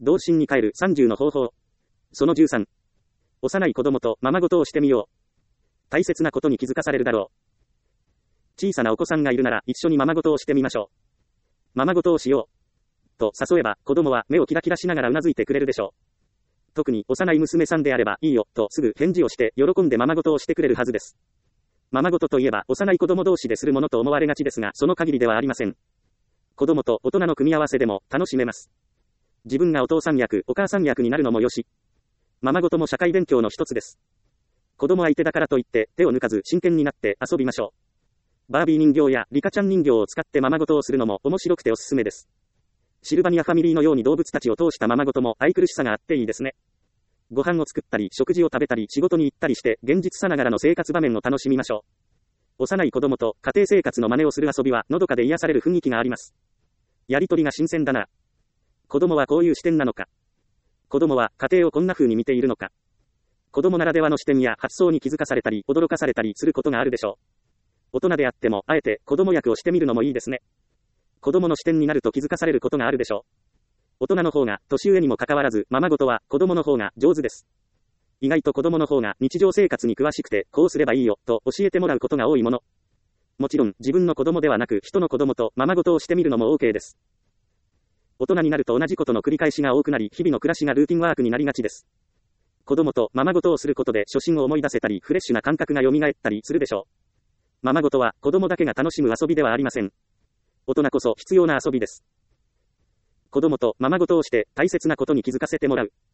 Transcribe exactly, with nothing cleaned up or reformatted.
童心に帰るさんじゅうの方法。そのじゅうさん。幼い子供とままごとをしてみよう。大切なことに気づかされるだろう。小さなお子さんがいるなら一緒にままごとをしてみましょう。ままごとをしよう。と誘えば子供は目をキラキラしながらうなずいてくれるでしょう。特に幼い娘さんであればいいよとすぐ返事をして喜んでままごとをしてくれるはずです。ままごとといえば幼い子供同士でするものと思われがちですがその限りではありません。子供と大人の組み合わせでも楽しめます。自分がお父さん役、お母さん役になるのもよし。ままごとも社会勉強の一つです。子供相手だからといって手を抜かず真剣になって遊びましょう。バービー人形やリカちゃん人形を使ってままごとをするのも面白くておすすめです。シルバニアファミリーのように動物たちを通したままごとも愛くるしさがあっていいですね。ご飯を作ったり食事を食べたり仕事に行ったりして現実さながらの生活場面を楽しみましょう。幼い子供と家庭生活の真似をする遊びはのどかで癒される雰囲気があります。やりとりが新鮮だな。子供はこういう視点なのか。子供は家庭をこんな風に見ているのか。子供ならではの視点や発想に気づかされたり驚かされたりすることがあるでしょう。大人であってもあえて子供役をしてみるのもいいですね。子供の視点になると気づかされることがあるでしょう。大人の方が年上にもかかわらずままごとは子供の方が上手です。意外と子供の方が日常生活に詳しくてこうすればいいよと教えてもらうことが多いもの。もちろん自分の子供ではなく人の子供とままごとをしてみるのも OK です。大人になると同じことの繰り返しが多くなり日々の暮らしがルーティンワークになりがちです。子供とままごとをすることで初心を思い出せたりフレッシュな感覚が蘇ったりするでしょう。ままごとは子供だけが楽しむ遊びではありません。大人こそ必要な遊びです。子供とままごとをして大切なことに気づかせてもらう。